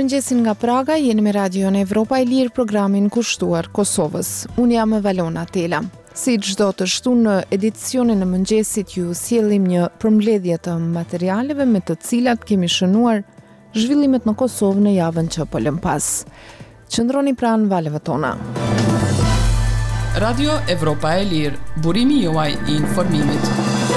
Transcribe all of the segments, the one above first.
Mirëmëngjesin nga Praga, jeni me Radion Evropa e Lirë, programin kushtuar Kosovës. Unë jam Valona Tela. Si çdo të shtu në edicionin e mëngjesit ju sjellim një përmbledhje të materialeve me të cilat kemi shënuar zhvillimet në Kosovë në javën që po lëm pas. Qëndroni pranë valeve tona. Radio Evropa e Lirë, burimi juaj I informimit.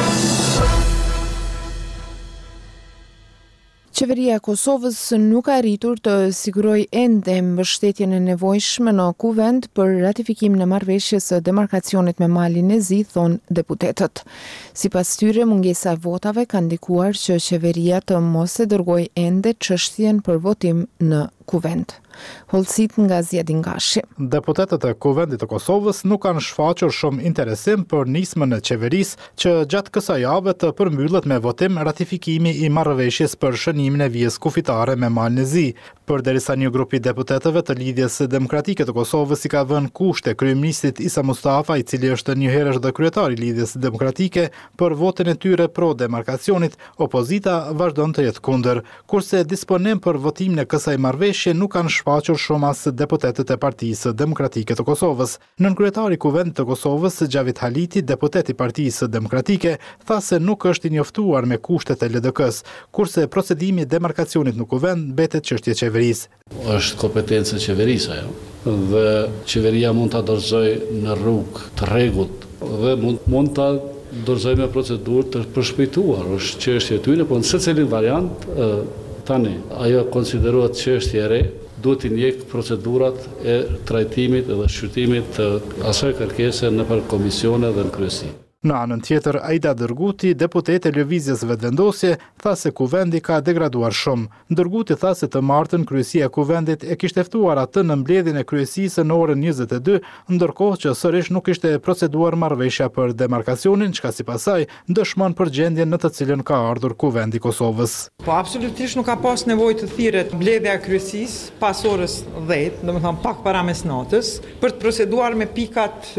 Qeveria e Kosovës nuk ka arritur të sigurojë ende mbështetjen e nevojshme në kuvend për ratifikimin e marrëveshjes së demarkacionit me Malin e Zi, thonë deputetët. Sipas tyre, mungesa e votave ka ndikuar që qeveria të mos e dërgojë ende çështjen për votim në kuvend. Hollësit nga Zjedin Gashi. Deputetët e Kuvendit të Kosovës nuk kanë shfaqur shumë interesim për nismën e qeverisë që gjatë kësaj jave të përmbyllet me votim ratifikimi I marrëveshjes për shënimin e vijës kufitare me Malin e Zi. Përderisa një grup I deputetëve të Lidhjes Demokratike të Kosovës I ka vënë kushte kryeministit Isa Mustafa, I cili është njëherësh dhe kryetari I Lidhjes Demokratike, për votin e tyre pro demarkacionit, opozita vazhdon të jetë kundër, kurse disponim për votimin e kësaj marrëveshje nuk kanë shfaqur shumë as deputetët e Partisë Demokratike të Kosovës. Nënkryetari I Kuvendit të Kosovës, Xhavit Haliti, deputet I Partisë Demokratike, tha se nuk është I njoftuar me kushtet e LDK-s, kurse procedimi I demarkacionit në kuvend mbetet çështje qeverisë. Është kompetencë e qeverisë ajo, dhe qeveria mund ta dorëzojë në rrugë të rregullt dhe mund ta dorëzojë me procedurë të përshpejtuar. Është çështje e tyre, por në secilin variant tani ajo konsiderohet çështje e re, duhet I ndjek procedurat e trajtimit dhe shqyrtimit të asaj kërkese nëpër komisione dhe në kryesi. Në anën tjetër, Aida Dërguti, deputet e Lëvizjes Vetëvendosje, tha se kuvendi ka degraduar shumë. Dërguti tha se të martën kryesia e kuvendit e kishte ftuar atë në mbledhjen e kryesisë në orën 22, ndërkohë që sërish nuk ishte proceduar marrëveshja për demarkacionin, çka sipas saj dëshmon për gjendjen në të cilën ka ardhur kuvendi I Kosovës. Po absolutisht nuk ka pas nevojë të thirret mbledhja e kryesisë pas orës 10, domethënë pak para mesnatës, për të proceduar me pikat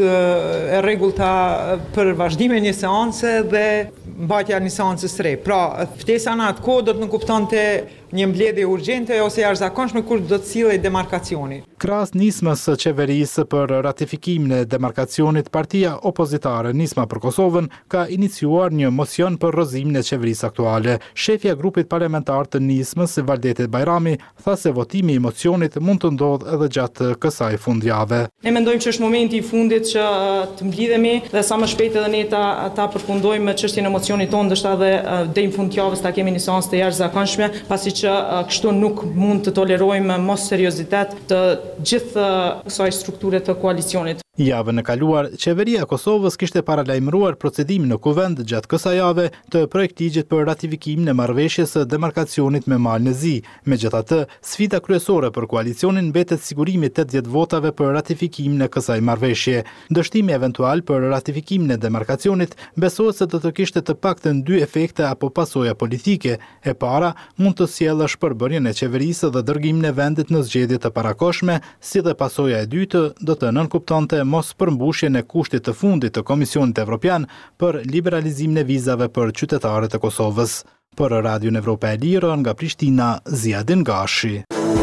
e rregullta për vazhdime një seance dhe mbajtja një seancës re. Pra, ftesa në atë kohë do të nënkuptonte një mbledhje urgjente ose jashtëzakonshme kur do të sillej demarkacioni. Krahas nismës së qeverisë për ratifikimin e demarkacionit, partia opozitare Nisma për Kosovën ka iniciuar një mocion për rrëzimin e qeverisë aktuale. Shefja e grupit parlamentar të Nismës, Valdete Bajrami, tha se votimi I mocionit mund të ndodhë edhe gjatë kësaj fundjave. Ne mendojmë që është momenti I fundit që të mblidhemi dhe sa më shpejt edhe ne ta përfundojmë çështjen e mocionit tonë, ndoshta edhe deri në fund javës ta kemi një seancë të jashtëzakonshme, pasi që kështu nuk mund të tolerojmë mos seriozitet të gjithë kësaj strukture të koalicionit. Javën e kaluar, qeveria e Kosovës kishte paralajmëruar procedimin në kuvend gjatë kësaj jave të projektligjit për ratifikimin e marrëveshjes së demarkacionit me Malin e Zi. Megjithatë, sfida kryesore për koalicionin mbetet sigurimi 80 votave për ratifikimin e kësaj marrëveshje. Dështimi eventual për ratifikimin e demarkacionit besohet se do të kishte të paktën 2 efekte apo pasoja politike. E para, mund të sjellë shpërbërjen e qeverisë dhe dërgimin e vendit në zgjedhje të parakoshme, si dhe pasoja e dytë do të nënkuptonte mos përmbushjen e kushtit të fundit të Komisionit Evropian për liberalizimin e vizave për qytetarët e Kosovës. Për Radion Evropa e Lirë nga Prishtina, Zjedin Gashi.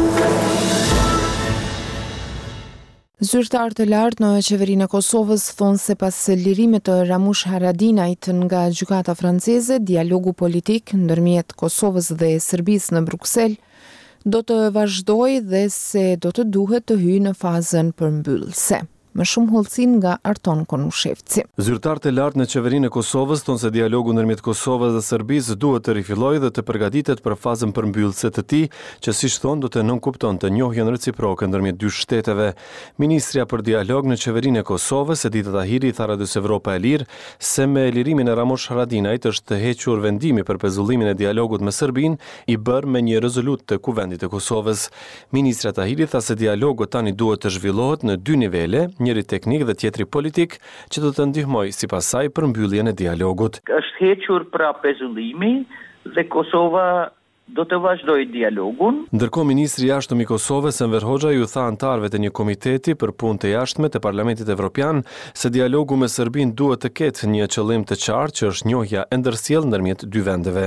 Zyrtar të lartë në qeverinë e Kosovës thonë se pas lirimit të Ramush Haradinajt nga gjykata franceze, dialogu politik ndërmjet Kosovës dhe Serbisë në Bruksel do të vazhdojë dhe se do të duhet të hyjë në fazën përmbyllëse. Më shumë hollësin nga Arton Konushevci. Zyrtarët e lartë në qeverinë e Kosovës thonë se dialogu ndërmjet Kosovës dhe Serbisë duhet të rifillojë dhe të përgatitet për fazën përmbyllëse të tij, që siç thonë do të nënkuptonte njohjen reciproke ndërmjet dy shteteve. Ministrja për dialog në qeverinë e Kosovës, Edita Tahiri, tha Radios Evropa e Lirë se me lirimin e Ramush Haradinajt është hequr vendimi për pezullimin e dialogut me Serbinë I bërë me një rezolutë të Kuvendit të Kosovës. Ministra Tahiri tha se dialogu tani duhet të zhvillohet në 2 nivele, njëri teknik dhe tjetri politik, që do të ndihmojë sipas saj për mbylljen e dialogut. Është hequr pra pezullimi dhe Kosova do të vazhdoj dialogun. Ndërkohë ministri i jashtëm i Kosovës Enver Hoxha ju tha anëtarëve të një komiteti për punë të jashtme të Parlamentit Evropian se dialogu me Serbinë duhet të ketë një qëllim të qartë që është njohja e ndërsjellë ndërmjet dy vendeve.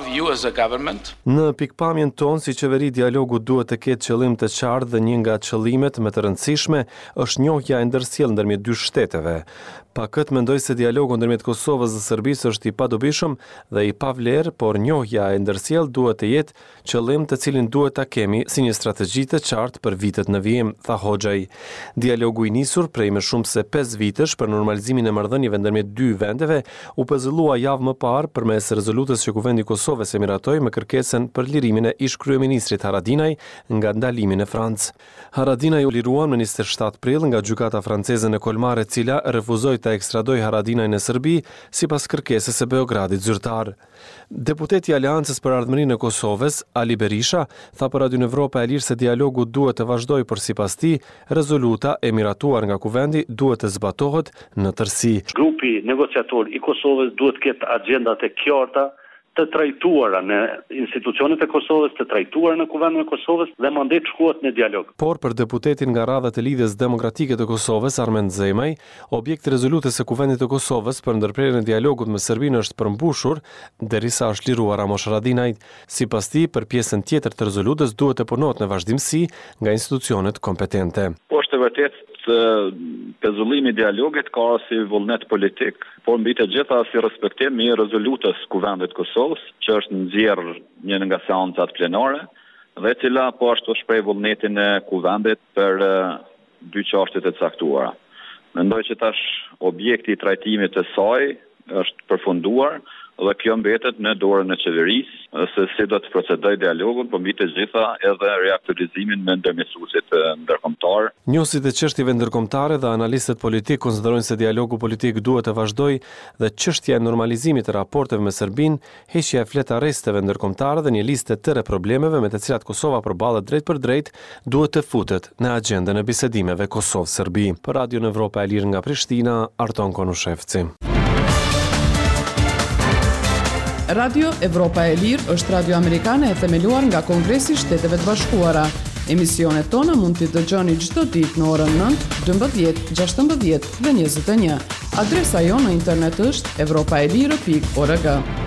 Në pikpamjen tonë si qeveri dialogu duhet të ketë qëllim të qartë dhe një nga qëllimet më të rëndësishme është njohja e ndërsjellë ndërmjet dy shteteve. Pa këtë mendoj se dialogu ndërmjet Kosovës dhe Serbisë është i padobishëm dhe i pavlerë, por njohja e ndërsjellë duhet të jetë qëllim të cilin duhet ta kemi si një strategji të qartë për vitet në vijim, tha Hoxhaj. Dialogu i nisur prej më shumë se 5 vitesh për normalizimin e marrëdhënieve ndërmjet dy vendeve u pezëllua javë më parë përmes rezolutës që Kuvendi i Kosovës e miratoi me kërkesën për lirimin e ish kryeministrit Haradinaj nga ndalimin e Francë. Haradinaj u liruan në 27 prill nga gjykata franceze në Kolmar, e cila refuzoi ta ekstradoj Haradinaj në Serbi sipas kërkesës së Beogradit zyrtar. Deputeti i Aleancës për Ardhmërinë e Kosovës, Ali Berisha, tha për Radio Evropa e Lirë se dialogu duhet të vazhdojë, por sipas tij, rezoluta e miratuar nga Kuvendi duhet të zbatohet në tërësi. Grupi negociator i Kosovës duhet të ketë agjendat e qarta, të trajtuara në institucionet e Kosovës, të trajtuara në Kuvendin e Kosovës dhe mandat shkohet në dialog. Por për deputetin nga radhat e Lidhjes Demokratike të Kosovës, Armend Zemaj, objekti i rezolutës së Kuvendit të Kosovës për ndërprerjen e dialogut me Serbinë është përmbushur derisa është liruar Ramosh Haradinaj. Sipas tij, për pjesën tjetër të rezolutës duhet të punohet në vazhdimsi nga institucionet kompetente. Është vërtet pezullimi i dialogit ka si vullnet politik, por mbi të gjitha si respektim i rezolutës Kuvendit Kosovës, që është nxjerrë një nga seancat plenare dhe e cila po ashtu shpreh vullnetin e Kuvendit për dy çështje të caktuara. Mendoj që tash objekti i trajtimit të saj është përfunduar dhe kjo mbetet në dorën e qeverisë se si do të procedoj dialogun, por mbi të gjitha edhe reaktorizimin me ndërmjetësuesit ndërkombëtar. Njohësit e çështjeve ndërkombëtare dhe analistët politik konsiderojnë se dialogu politik duhet të vazhdojë dhe çështja e normalizimit të raporteve me Serbinë, heqja e flet arresteve ndërkombëtare dhe një listë të tërë problemeve me të cilat Kosova përballet drejt për drejt duhet të futet në agjendën e bisedimeve Kosovë-Serbi. Për Radio Evropa e Lirë nga Prishtina, Arton Konushevci. Radio Evropa e Lirë është radio amerikane e themeluar nga Kongresi i Shteteve të Bashkuara. Emisionet tona mund t'i dëgjoni çdo ditë në orën 9, 12, 16 dhe 21. Adresa jonë në internet është europaelire.org.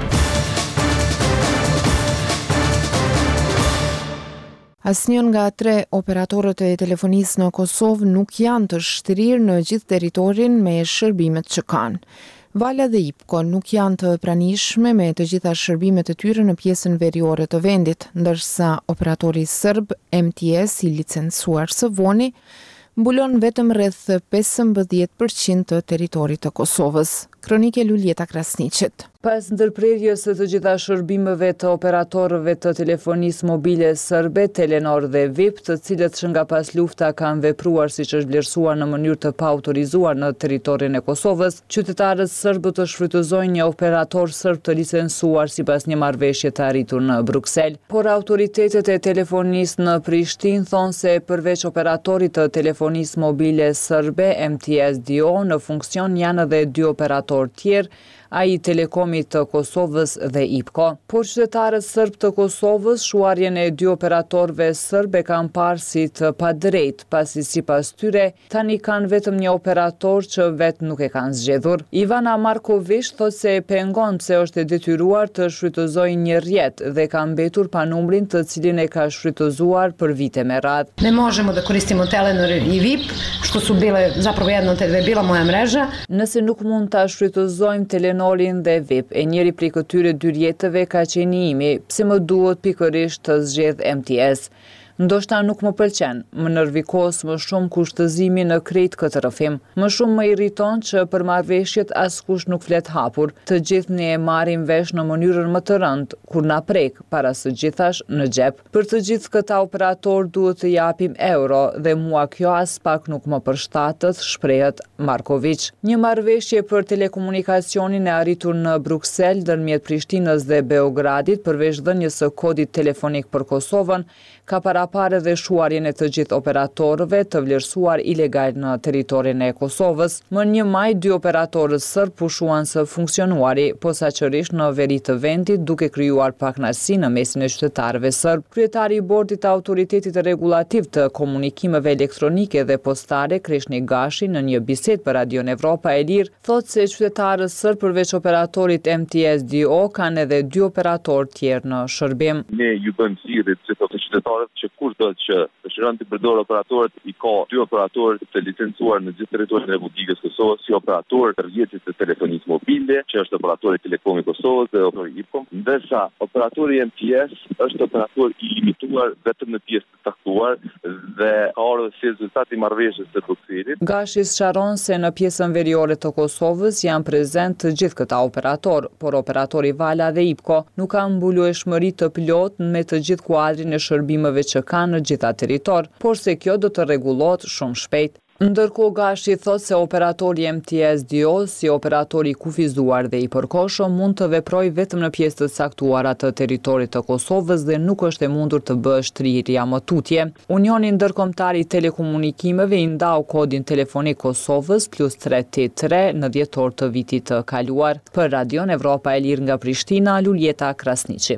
Asnjën nga 3 operatorët e telefonisë në Kosovë nuk janë të shtrirë në gjithë territorin me shërbimet që kanë. Vala dhe IPCO nuk janë të pranishme me të gjitha shërbimet e tyre në pjesën veriore të vendit, ndërsa operatori serb MTS i licencuar së voni mbulon vetëm rreth 15% të territorit të Kosovës. Kronike Luljeta Krasniqit. Pas ndërprerjes së të gjitha shërbimeve të operatorëve të telefonisë mobile serbe, Telenor dhe VIP, të cilët që nga pas lufta kanë vepruar siç është vlerësuar në mënyrë të paautorizuar në territorin e Kosovës, qytetarët serbë të shfrytëzojnë një operator serb të licencuar sipas një marrëveshje të arritur në Bruksel. Por autoritetet e telefonisë në Prishtinë thonë se përveç operatorit të telefonisë mobile serbe MTS DO, në funksion janë edhe 2 operatorë tjerë, AI Telekomit të Kosovës dhe IPCO. Por qytetarët serb të Kosovës shuarjen e 2 operatorëve serbe kanë parë si të padrejtë, pasi sipas tyre tani kanë vetëm një operator që vetë nuk e kanë zgjedhur. Ivana Marković thotë se pengon pse është e detyruar të shfrytëzojë një rrjet dhe ka mbetur pa numrin të cilin e ka shfrytëzuar për vite me radhë. Ne možemo da koristimo Telenor i VIP, što su bile zapravo jedna od te dve bila moja mreža. Nëse nuk mund ta shfrytëzojmë Telenor dhe VIP, e njëri prej këtyre 2 rrjeteve ka qenë imi, pse më duhet pikërisht të zgjedh MTS. Ndoshta nuk më pëlqen, më nervikos më shumë kushtëzimi në krejt këtë rrëfim. Më shumë më irriton që për marrëveshjet askush nuk flet hapur, të gjithë ne e marrim vesh në mënyrën më të rëndë, kur na prek, para së gjithash në xhep. Për të gjithë këta operator duhet të japim euro dhe mua kjo as pak nuk më përshtatet, shprehet Marković. Një marrëveshje për telekomunikacionin e arritur në Bruksel ndërmjet Prishtinës dhe Beogradit, përveç dhënies së kodit telefonik për Kosovën, ka para parapare dhe shuarjen e të gjithë operatorëve të vlerësuar ilegal në territorin e Kosovës. Më 1 maj 2 operatorë sërb pushuan së funksionuari, posaçërisht në veri të vendit, duke krijuar pakënaqësi në mesin e qytetarëve sërb. Kryetari i bordit të autoritetit regulativ të komunikimeve elektronike dhe postare, Kreshni Gashi, në një bisedë për Radio Evropa e Lirë, thotë se qytetarët sërb përveç operatorit MTS-DO kanë edhe 2 operatorë tjerë në shërbim. Ne ju bëjmë thirrje të qytetarëve që kushdo që dëshiron të përdorë operatorët, i ka 2 operatorë të licencuar në gjithë territorin e Republikës Kosovës, si operator të rrjetit të telefonisë mobile, që është operatori Telekomi Kosovës dhe operatori IPCOM, ndërsa operatori MTS është operator i limituar vetëm në pjesë të caktuar dhe ka ardhur si rezultat i marrëveshjes së Bruxellit. Gashi sqaron se në pjesën veriore të Kosovës janë prezent të gjithë këta operator, por operatori Vala dhe IPCO nuk kanë mbulueshmëri të plotë me të gjithë kuadrin e shërbimeve që kanë në gjitha territor, por se kjo do të rregullohet shumë shpejt. Ndërkohë Gashi thotë se operatori MTS-DO, si operatori i kufizuar dhe i përkohshëm, mund të veprojë vetëm në pjesë të caktuara të territorit të Kosovës dhe nuk është e mundur të bëhet shtrirja më tutje. Unioni Ndërkombëtar i Telekomunikimeve i ndau kodin telefonik Kosovës +383 në dhjetor të vitit të kaluar. Për Radion Evropa e Lirë nga Prishtina, Luljeta Krasniqi.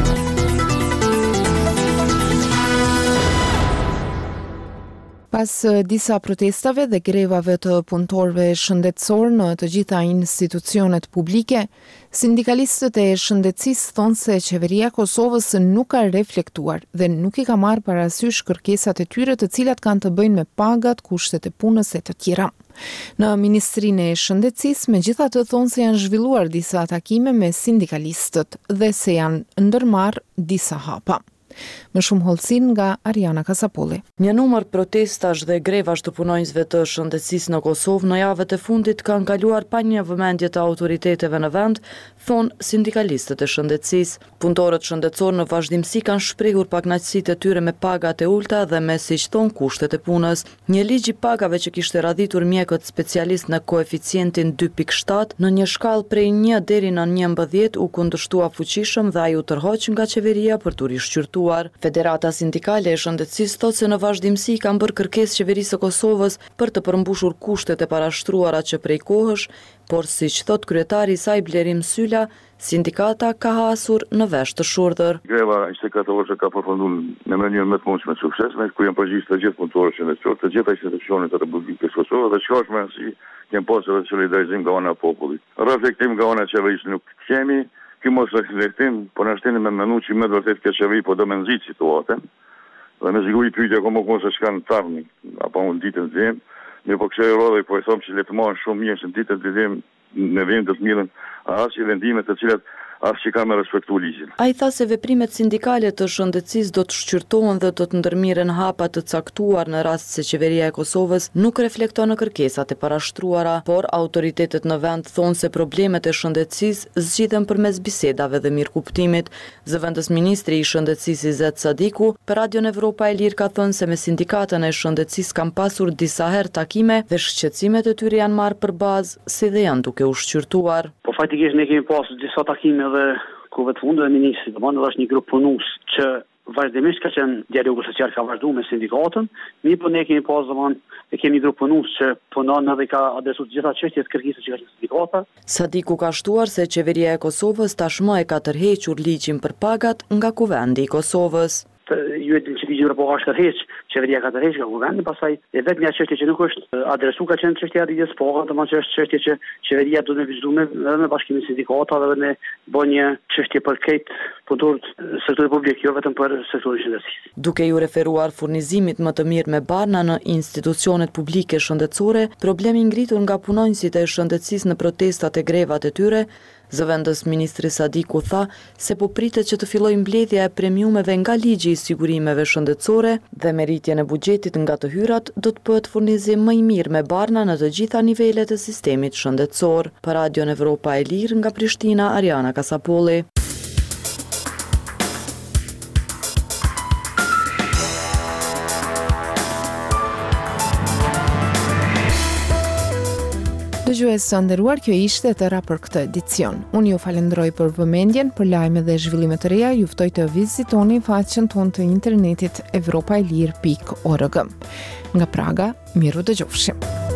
Pas disa protestave dhe grevave të punëtorëve shëndetësor në të gjitha institucionet publike, sindikalistët e shëndetësisë thonë se qeveria e Kosovës nuk ka reflektuar dhe nuk i ka marrë parasysh kërkesat e tyre të cilat kanë të bëjnë me pagat, kushtet e punës e të tjera. Në Ministrinë e Shëndetësisë, megjithatë thonë se janë zhvilluar disa takime me sindikalistët dhe se janë ndërmarrë disa hapa. Më shumë hollësin nga Ariana Kasapolli. Një numër protestash dhe grevash të punonjësve të shëndetësisë në Kosovë në javët e fundit kanë kaluar pa një vëmendje të autoriteteve në vend, thonë sindikalistët e shëndetësisë. Punëtorët shëndetësor në vazhdimsi kanë shprehur pakënaqësitë e tyre me pagat e ulta dhe me siç thon kushtet e punës. Një ligj i pagave që kishte radhitur mjekët specialist në koeficientin 2.7 në një shkallë prej 1 deri në 11 u kundërshtua fuqishëm dhe ai u tërhoq nga qeveria për t'u rishqyrtuar. Federata Sindikale e Shëndetësisë thotë se në vazhdimsi kanë bërë kërkesë qeverisë së Kosovës për të përmbushur kushtet e parashtruara që prej kohësh, por siç thot kryetari i saj Blerim Syla, sindikata ka hasur në vesh të shurdhër. Greva 24 orë ka përfunduar në mënyrë më të mundshme suksesshme, ku janë përgjigjur të gjithë punëtorët shëndetësor, të gjitha institucionet e Republikës së Kosovës dhe shkojmë si kemë pasur solidarizim nga ana e popullit. Reflektim nga ana e qeverisë nuk kemi. Ky mos reflektim, po na shteni me menu që me vërtet kjo qeveri po do me nxit situatën. Dhe me siguri pyetja komo se çkan tarni apo në ditën e dhem, ne po kështu rrodhë po e them që le të marrin shumë mirë në ditën e dhem në vend të mirën, as i vendime të cilat as që ka me respektu ligjin. A i tha se veprimet sindikale të shëndetësisë do të shqyrtohen dhe do të ndërmiren hapa të caktuar në rast se qeveria e Kosovës nuk reflekton në kërkesat e parashtruara, por autoritetet në vend thonë se problemet e shëndetësisë zgjidhen përmes bisedave dhe mirëkuptimit. Zëvendës ministri i shëndetësisë Izet Sadiku për Radion Evropa e Lirë ka thënë se me sindikatën e shëndetësisë kanë pasur disa herë takime dhe shqetësimet e tyre janë marrë për bazë si dhe janë duke u shqyrtuar. Po faktikisht ne kemi pasur disa takime dhe kohëve të fundit dhe ministri, domethënë është një grup punues që vazhdimisht ka qenë dialogu social ka vazhduar me sindikatën, mirë po ne kemi pasur domethënë kemi grup punues që punon edhe ka adresuar gjitha çështjet kërkesat që ka qenë sindikata. Sadiku ka shtuar se qeveria e Kosovës tashmë e ka tërhequr ligjin për pagat nga Kuvendi i Kosovës. Ju e dinë që ligjin për pagat tërheq, qeveria ka tërhequr nga Kuvendi, pastaj e vetëm një çështje që nuk është adresuar ka qenë çështja e rritjes pagat, domethënë që është çështje që qeveria duhet të vizhduar edhe me bashkimin sindikata dhe me bën një çështje për këtë punëtorët sektorit publik, jo vetëm për sektorin shëndetësisë. Duke ju referuar furnizimit më të mirë me barna në institucionet publike shëndetësore, problemi ngritur nga punonjësit e shëndetësisë në protestat e grevat e tyre, zëvendës ministri Sadiku tha se po pritet që të fillojë mbledhja e premiumeve nga ligji i sigurimeve shëndetësore dhe me rritjen e buxhetit nga të hyrat do të bëhet furnizim më i mirë me barna në të gjitha nivelet e sistemit shëndetësor. Për Radion Evropa e Lirë nga Prishtina, Ariana Kasapolli. Dëgjues së nderuar, kjo ishte e tëra për këtë edicion. Unë ju falenderoj për vëmendjen, për lajme dhe zhvillime të reja, ju ftoj të vizitoni faqen tonë të internetit evropaelir.org. Nga Praga, miru dëgjofshim.